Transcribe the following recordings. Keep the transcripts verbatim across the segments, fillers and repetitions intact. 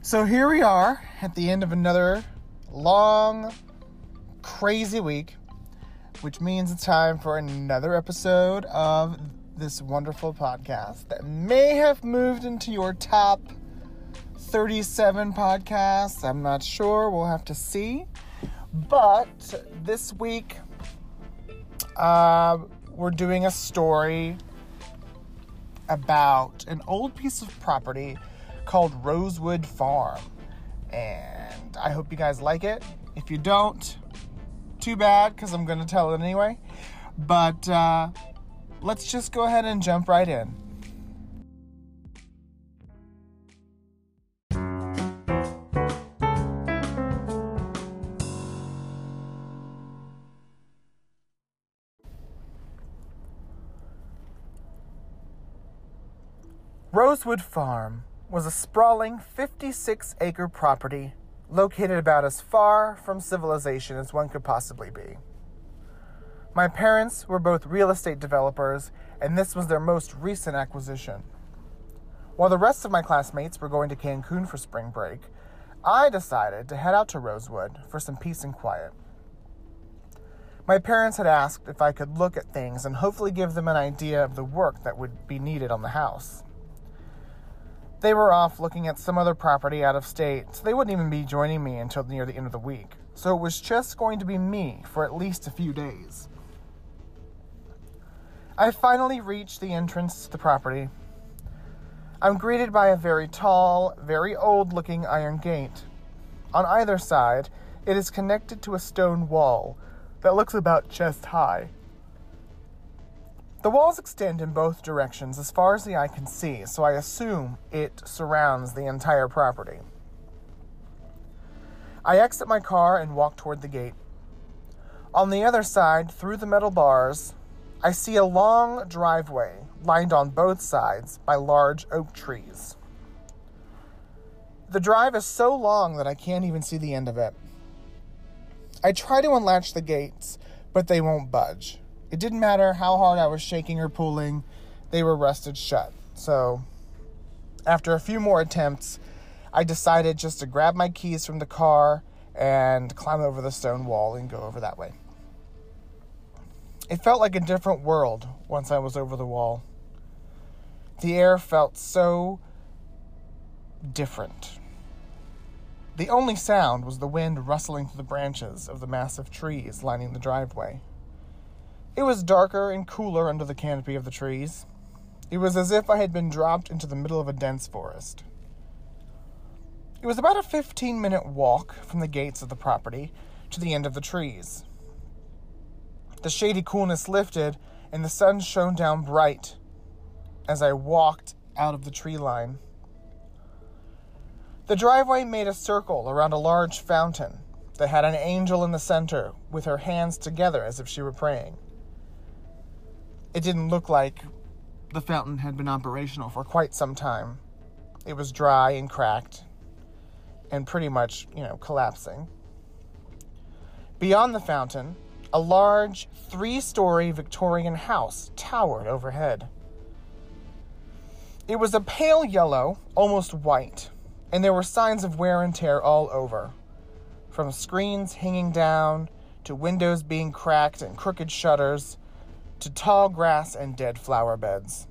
So here we are at the end of another long, crazy week, which means it's time for another episode of this wonderful podcast that may have moved into your top thirty-seven podcasts. I'm not sure. We'll have to see. But this week, uh, we're doing a story about an old piece of property called Rosewood Farm, and I hope you guys like it. If you don't, too bad, because I'm going to tell it anyway. But uh, let's just go ahead and jump right in. Rosewood Farm was a sprawling fifty-six acre property located about as far from civilization as one could possibly be. My parents were both real estate developers, and this was their most recent acquisition. While the rest of my classmates were going to Cancun for spring break, I decided to head out to Rosewood for some peace and quiet. My parents had asked if I could look at things and hopefully give them an idea of the work that would be needed on the house. They were off looking at some other property out of state, so they wouldn't even be joining me until near the end of the week. So it was just going to be me for at least a few days. I finally reached the entrance to the property. I'm greeted by a very tall, very old-looking iron gate. On either side, it is connected to a stone wall that looks about chest high. The walls extend in both directions as far as the eye can see, so I assume it surrounds the entire property. I exit my car and walk toward the gate. On the other side, through the metal bars, I see a long driveway lined on both sides by large oak trees. The drive is so long that I can't even see the end of it. I try to unlatch the gates, but they won't budge. It didn't matter how hard I was shaking or pulling, they were rusted shut. So, after a few more attempts, I decided just to grab my keys from the car and climb over the stone wall and go over that way. It felt like a different world once I was over the wall. The air felt so different. The only sound was the wind rustling through the branches of the massive trees lining the driveway. It was darker and cooler under the canopy of the trees. It was as if I had been dropped into the middle of a dense forest. It was about a fifteen-minute walk from the gates of the property to the end of the trees. The shady coolness lifted, and the sun shone down bright as I walked out of the tree line. The driveway made a circle around a large fountain that had an angel in the center with her hands together as if she were praying. It didn't look like the fountain had been operational for quite some time. It was dry and cracked and pretty much, you know, collapsing. Beyond the fountain, a large three-story Victorian house towered overhead. It was a pale yellow, almost white, and there were signs of wear and tear all over, from screens hanging down to windows being cracked and crooked shutters to tall grass and dead flower beds.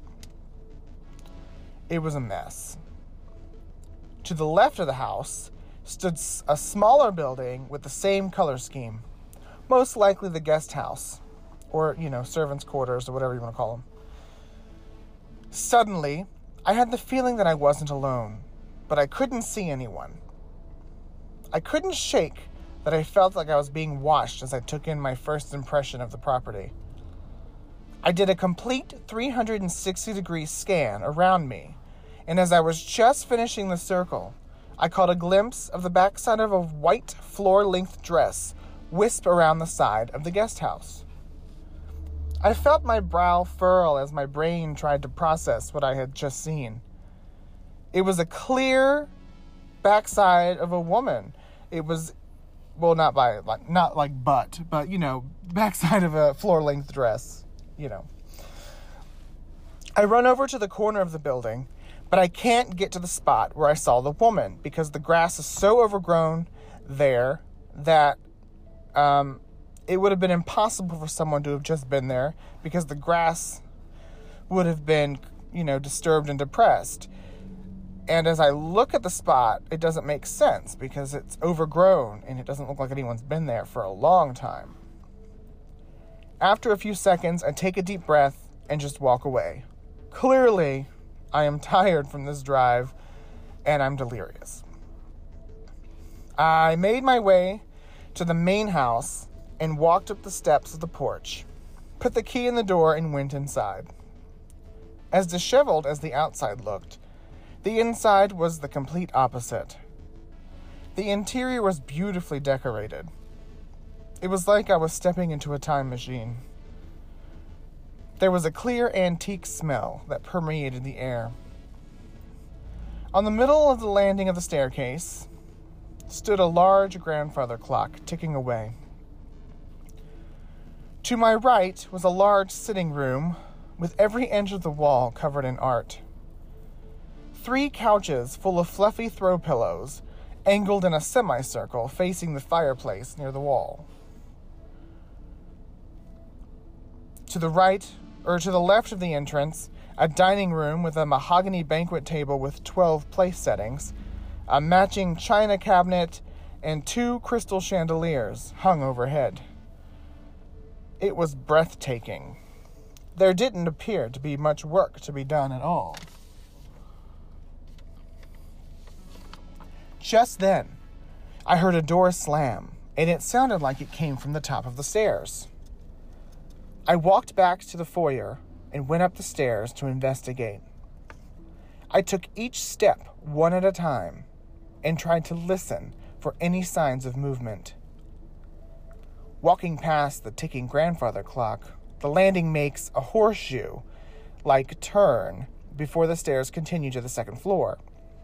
It was a mess. To the left of the house stood a smaller building with the same color scheme, most likely the guest house, or, you know, servants' quarters, or whatever you want to call them. Suddenly, I had the feeling that I wasn't alone, but I couldn't see anyone. I couldn't shake that I felt like I was being watched as I took in my first impression of the property. I did a complete three hundred sixty degree scan around me, and as I was just finishing the circle, I caught a glimpse of the backside of a white floor-length dress wisp around the side of the guest house. I felt my brow furl as my brain tried to process what I had just seen. It was a clear backside of a woman. It was, well, not by like not like butt, but you know, backside of a floor-length dress. You know. I run over to the corner of the building, But I can't get to the spot where I saw the woman because the grass is so overgrown there that um, it would have been impossible for someone to have just been there because the grass would have been, you know, disturbed and depressed. And as I look at the spot, it doesn't make sense because it's overgrown and it doesn't look like anyone's been there for a long time. After a few seconds, I take a deep breath and just walk away. Clearly, I am tired from this drive and I'm delirious. I made my way to the main house and walked up the steps of the porch, put the key in the door and went inside. As disheveled as the outside looked, the inside was the complete opposite. The interior was beautifully decorated. It was like I was stepping into a time machine. There was a clear antique smell that permeated the air. On the middle of the landing of the staircase stood a large grandfather clock ticking away. To my right was a large sitting room with every inch of the wall covered in art. Three couches full of fluffy throw pillows angled in a semicircle facing the fireplace near the wall. To the right, or to the left of the entrance, a dining room with a mahogany banquet table with twelve place settings, a matching china cabinet, and two crystal chandeliers hung overhead. It was breathtaking. There didn't appear to be much work to be done at all. Just then, I heard a door slam, and it sounded like it came from the top of the stairs. I walked back to the foyer and went up the stairs to investigate. I took each step one at a time and tried to listen for any signs of movement. Walking past the ticking grandfather clock, the landing makes a horseshoe-like turn before the stairs continue to the second floor.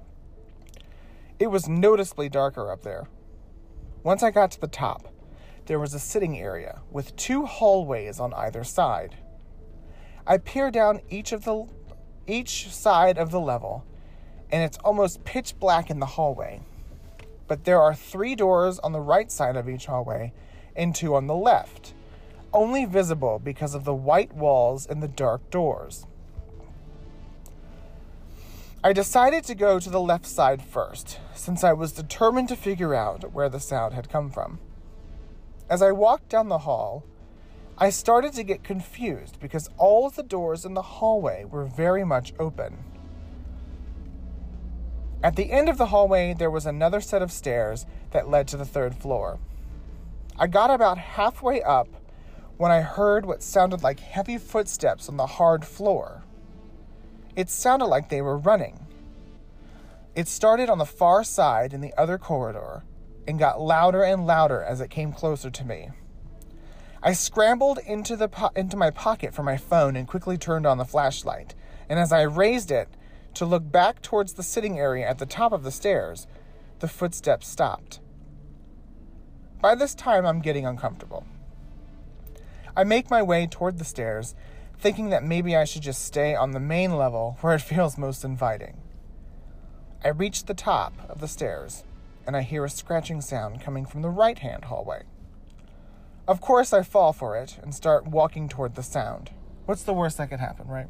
It was noticeably darker up there. Once I got to the top, there was a sitting area with two hallways on either side. I peer down each of the each side of the level, and it's almost pitch black in the hallway. But there are three doors on the right side of each hallway and two on the left, only visible because of the white walls and the dark doors. I decided to go to the left side first, since I was determined to figure out where the sound had come from. As I walked down the hall, I started to get confused because all of the doors in the hallway were very much open. At the end of the hallway, there was another set of stairs that led to the third floor. I got about halfway up when I heard what sounded like heavy footsteps on the hard floor. It sounded like they were running. It started on the far side in the other corridor and got louder and louder as it came closer to me. I scrambled into the po- into my pocket for my phone and quickly turned on the flashlight. And as I raised it to look back towards the sitting area at the top of the stairs, the footsteps stopped. By this time, I'm getting uncomfortable. I make my way toward the stairs, thinking that maybe I should just stay on the main level where it feels most inviting. I reach the top of the stairs, and I hear a scratching sound coming from the right-hand hallway. Of course, I fall for it and start walking toward the sound. What's the worst that could happen, right?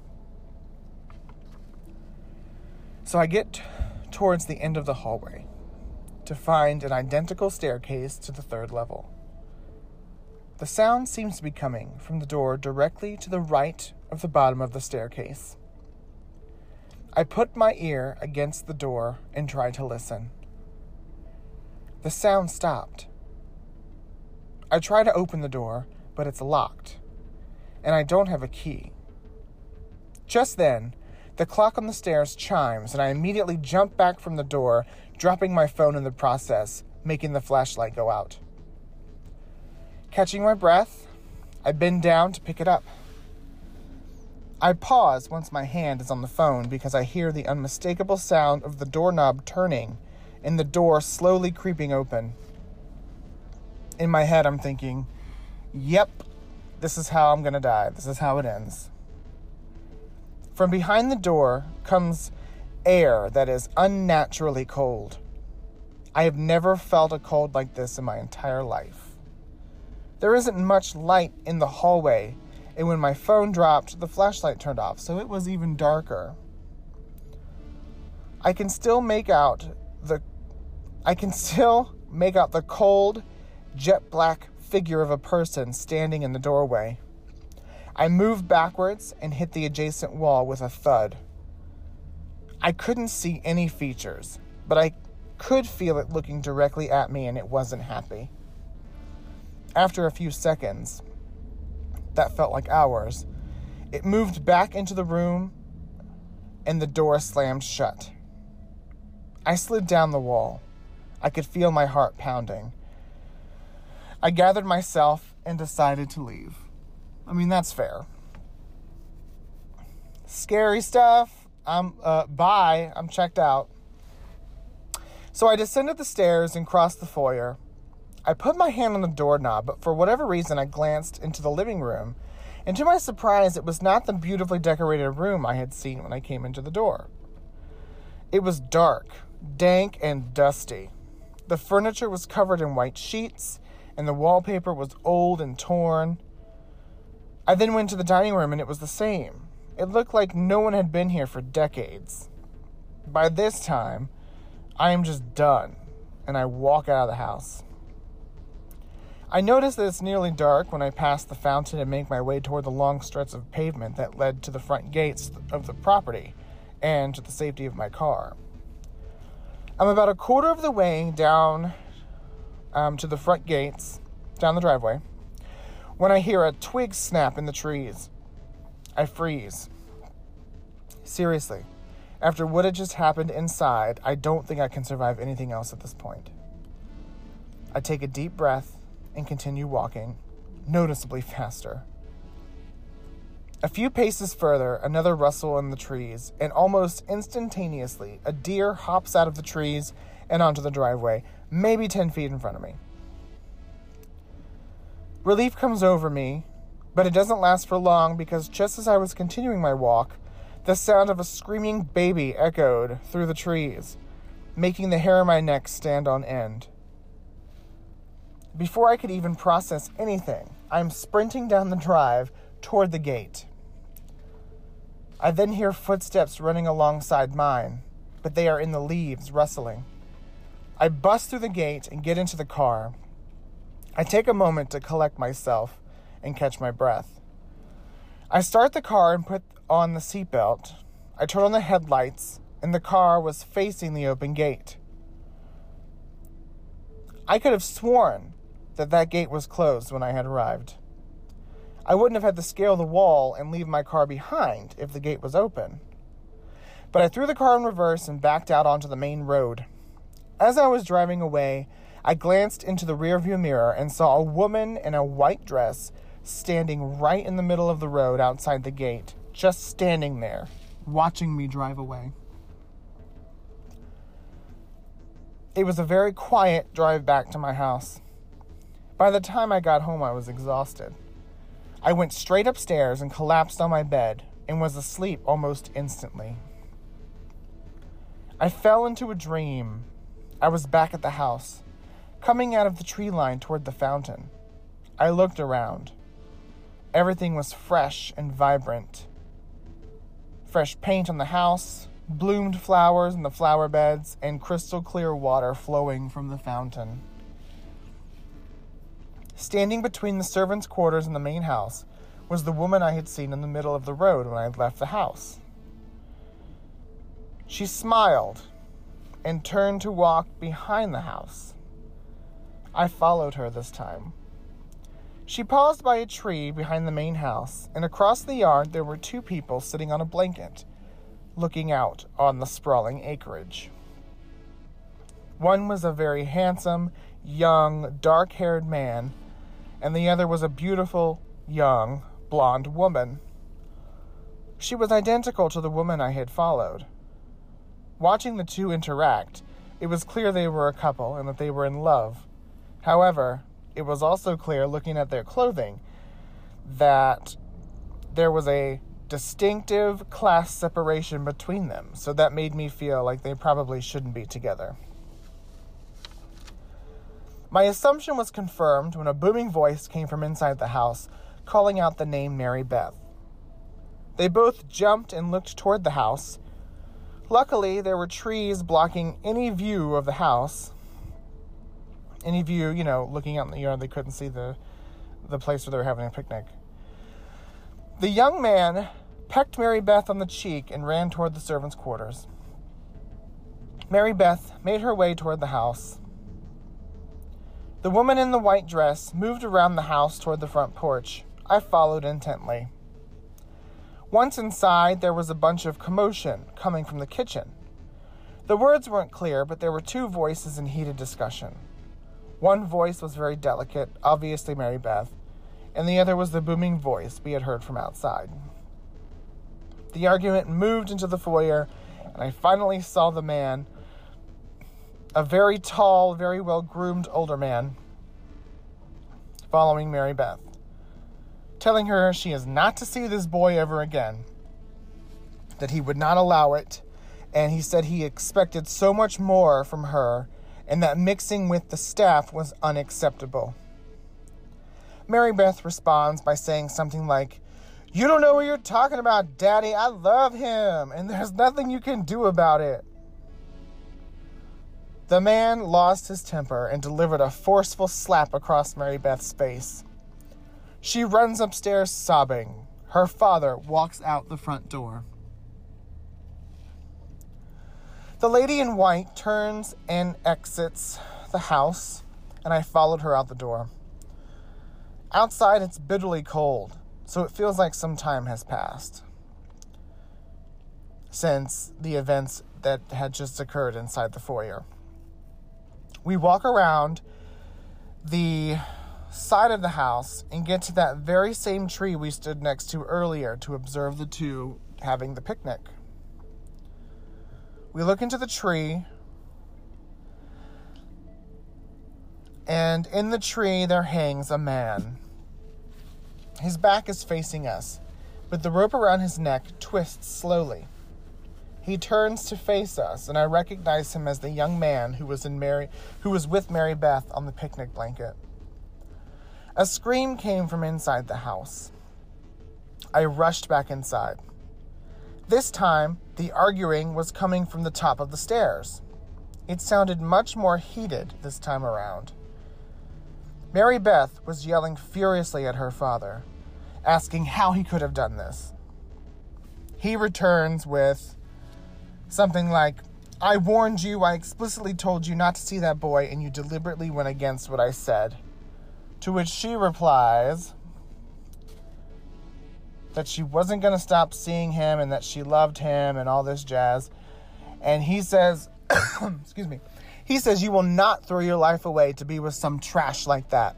So I get t- towards the end of the hallway to find an identical staircase to the third level. The sound seems to be coming from the door directly to the right of the bottom of the staircase. I put my ear against the door and tried to listen. The sound stopped. I try to open the door, but it's locked, and I don't have a key. Just then, the clock on the stairs chimes, and I immediately jump back from the door, dropping my phone in the process, making the flashlight go out. Catching my breath, I bend down to pick it up. I pause once my hand is on the phone because I hear the unmistakable sound of the doorknob turning and the door slowly creeping open. In my head, I'm thinking, yep, this is how I'm going to die. This is how it ends. From behind the door comes air that is unnaturally cold. I have never felt a cold like this in my entire life. There isn't much light in the hallway, and when my phone dropped, the flashlight turned off, so it was even darker. I can still make out the I can still make out the cold, jet black figure of a person standing in the doorway. I moved backwards and hit the adjacent wall with a thud. I couldn't see any features, but I could feel it looking directly at me, and it wasn't happy. After a few seconds, that felt like hours, it moved back into the room and the door slammed shut. I slid down the wall. I could feel my heart pounding. I gathered myself and decided to leave. I mean, that's fair. Scary stuff. I'm, uh, bye. I'm checked out. So I descended the stairs and crossed the foyer. I put my hand on the doorknob, but for whatever reason, I glanced into the living room, and to my surprise, it was not the beautifully decorated room I had seen when I came into the door. It was dark, dank, and dusty. The furniture was covered in white sheets, and the wallpaper was old and torn. I then went to the dining room, and it was the same. It looked like no one had been here for decades. By this time, I am just done, and I walk out of the house. I notice that it's nearly dark when I pass the fountain and make my way toward the long stretch of pavement that led to the front gates of the property and to the safety of my car. I'm about a quarter of the way down um, to the front gates, down the driveway, when I hear a twig snap in the trees. I freeze. Seriously, after what had just happened inside, I don't think I can survive anything else at this point. I take a deep breath and continue walking, noticeably faster. A few paces further, another rustle in the trees, and almost instantaneously, a deer hops out of the trees and onto the driveway, maybe ten feet in front of me. Relief comes over me, but it doesn't last for long because just as I was continuing my walk, the sound of a screaming baby echoed through the trees, making the hair on my neck stand on end. Before I could even process anything, I'm sprinting down the drive toward the gate. I then hear footsteps running alongside mine, but they are in the leaves, rustling. I bust through the gate and get into the car. I take a moment to collect myself and catch my breath. I start the car and put on the seatbelt. I turn on the headlights, and the car was facing the open gate. I could have sworn that that gate was closed when I had arrived. I wouldn't have had to scale the wall and leave my car behind if the gate was open. But I threw the car in reverse and backed out onto the main road. As I was driving away, I glanced into the rearview mirror and saw a woman in a white dress standing right in the middle of the road outside the gate, just standing there, watching me drive away. It was a very quiet drive back to my house. By the time I got home, I was exhausted. I went straight upstairs and collapsed on my bed and was asleep almost instantly. I fell into a dream. I was back at the house, coming out of the tree line toward the fountain. I looked around. Everything was fresh and vibrant. Fresh paint on the house, bloomed flowers in the flower beds, and crystal clear water flowing from the fountain. Standing between the servants' quarters and the main house was the woman I had seen in the middle of the road when I had left the house. She smiled and turned to walk behind the house. I followed her this time. She paused by a tree behind the main house, and across the yard there were two people sitting on a blanket, looking out on the sprawling acreage. One was a very handsome, young, dark-haired man, and the other was a beautiful, young, blonde woman. She was identical to the woman I had followed. Watching the two interact, it was clear they were a couple and that they were in love. However, it was also clear, looking at their clothing, that there was a distinctive class separation between them, so that made me feel like they probably shouldn't be together. My assumption was confirmed when a booming voice came from inside the house, calling out the name Mary Beth. They both jumped and looked toward the house. Luckily, there were trees blocking any view of the house. Any view, you know, looking out in the yard, they couldn't see the, the place where they were having a picnic. The young man pecked Mary Beth on the cheek and ran toward the servants' quarters. Mary Beth made her way toward the house. The woman in the white dress moved around the house toward the front porch. I followed intently. Once inside, there was a bunch of commotion coming from the kitchen. The words weren't clear, but there were two voices in heated discussion. One voice was very delicate, obviously Mary Beth, and the other was the booming voice we had heard from outside. The argument moved into the foyer, and I finally saw the man, a very tall, very well-groomed older man, following Mary Beth, telling her she is not to see this boy ever again, that he would not allow it, and he said he expected so much more from her, and that mixing with the staff was unacceptable. Mary Beth responds by saying something like, "You don't know what you're talking about, Daddy. I love him, and there's nothing you can do about it." The man lost his temper and delivered a forceful slap across Mary Beth's face. She runs upstairs sobbing. Her father walks out the front door. The lady in white turns and exits the house, and I followed her out the door. Outside, it's bitterly cold, so it feels like some time has passed since the events that had just occurred inside the foyer. We walk around the side of the house and get to that very same tree we stood next to earlier to observe the two having the picnic. We look into the tree, and in the tree there hangs a man. His back is facing us, but the rope around his neck twists slowly. He turns to face us, and I recognize him as the young man who was in Mary, who was with Mary Beth on the picnic blanket. A scream came from inside the house. I rushed back inside. This time, the arguing was coming from the top of the stairs. It sounded much more heated this time around. Mary Beth was yelling furiously at her father, asking how he could have done this. He returns with something like, "I warned you, I explicitly told you not to see that boy, and you deliberately went against what I said." To which she replies that she wasn't going to stop seeing him and that she loved him and all this jazz. And he says, excuse me, he says, "You will not throw your life away to be with some trash like that."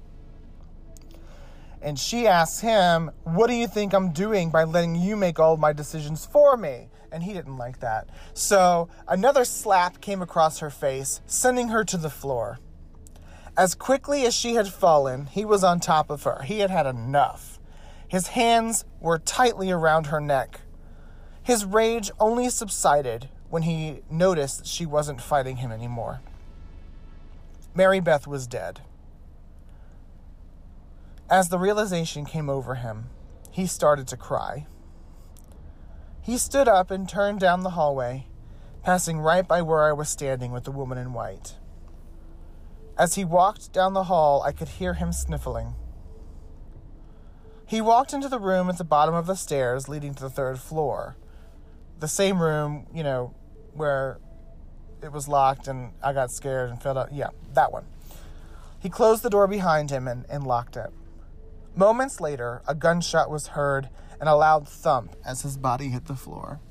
And she asks him, "What do you think I'm doing by letting you make all my decisions for me?" And he didn't like that. So another slap came across her face, sending her to the floor. As quickly as she had fallen, he was on top of her. He had had enough. His hands were tightly around her neck. His rage only subsided when he noticed that she wasn't fighting him anymore. Mary Beth was dead. As the realization came over him, he started to cry. He stood up and turned down the hallway, passing right by where I was standing with the woman in white. As he walked down the hall, I could hear him sniffling. He walked into the room at the bottom of the stairs leading to the third floor. The same room, you know, where it was locked and I got scared and fell out. Yeah, that one. He closed the door behind him and, and locked it. Moments later, a gunshot was heard and a loud thump as his body hit the floor.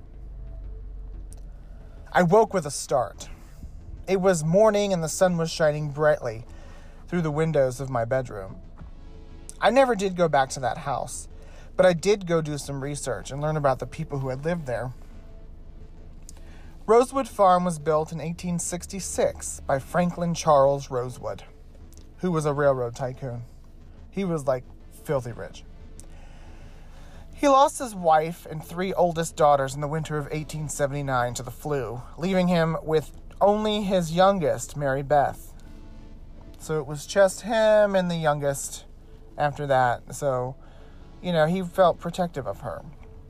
I woke with a start. It was morning and the sun was shining brightly through the windows of my bedroom. I never did go back to that house, but I did go do some research and learn about the people who had lived there. Rosewood Farm was built in eighteen sixty-six by Franklin Charles Rosewood, who was a railroad tycoon. He was like filthy rich. He lost his wife and three oldest daughters in the winter of eighteen seventy-nine to the flu, leaving him with only his youngest, Mary Beth. So it was just him and the youngest after that. So, you know, he felt protective of her.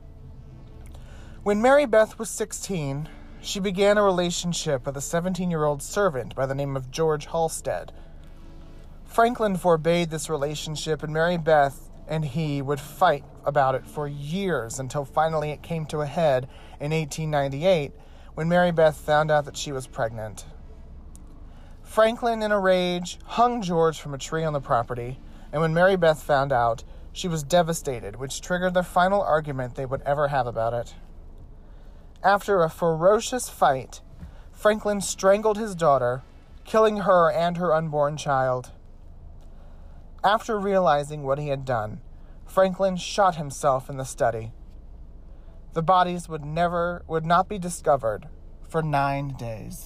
When Mary Beth was sixteen, she began a relationship with a seventeen-year-old servant by the name of George Halstead. Franklin forbade this relationship, and Mary Beth and he would fight about it for years until finally it came to a head in eighteen ninety-eight when Mary Beth found out that she was pregnant. Franklin, in a rage, hung George from a tree on the property, and when Mary Beth found out, she was devastated, which triggered the final argument they would ever have about it. After a ferocious fight, Franklin strangled his daughter, killing her and her unborn child. After realizing what he had done, Franklin shot himself in the study. The bodies would never, would not be discovered for nine days.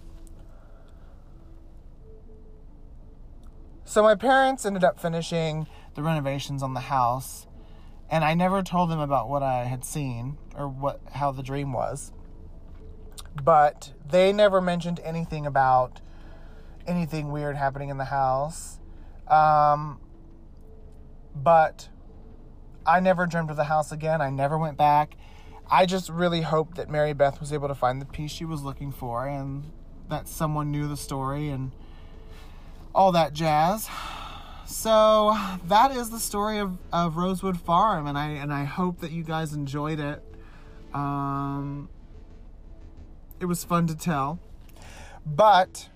So my parents ended up finishing the renovations on the house, and I never told them about what I had seen or what how the dream was. But they never mentioned anything about anything weird happening in the house. Um, but I never dreamt of the house again. I never went back. I just really hoped that Mary Beth was able to find the peace she was looking for and that someone knew the story and all that jazz. So that is the story of, of Rosewood Farm, and I and I hope that you guys enjoyed it. Um, it was fun to tell. But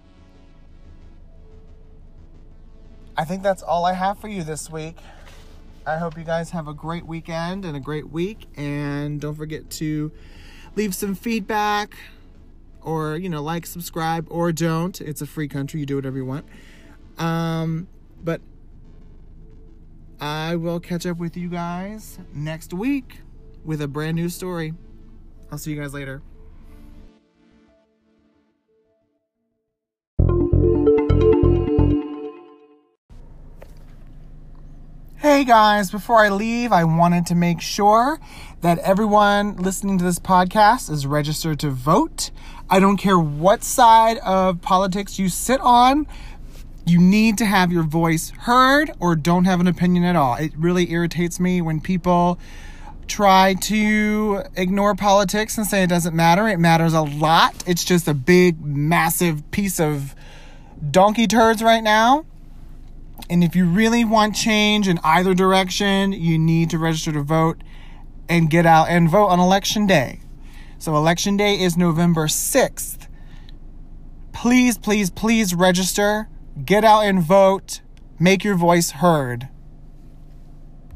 I think that's all I have for you this week. I hope you guys have a great weekend and a great week. And don't forget to leave some feedback or, you know, like, subscribe, or don't. It's a free country. You do whatever you want. Um, but I will catch up with you guys next week with a brand new story. I'll see you guys later. Hey guys, before I leave, I wanted to make sure that everyone listening to this podcast is registered to vote. I don't care what side of politics you sit on. You need to have your voice heard or don't have an opinion at all. It really irritates me when people try to ignore politics and say it doesn't matter. It matters a lot. It's just a big, massive piece of donkey turds right now. And if you really want change in either direction, you need to register to vote and get out and vote on election day. So election day is November sixth. Please, please, please register. Get out and vote. Make your voice heard.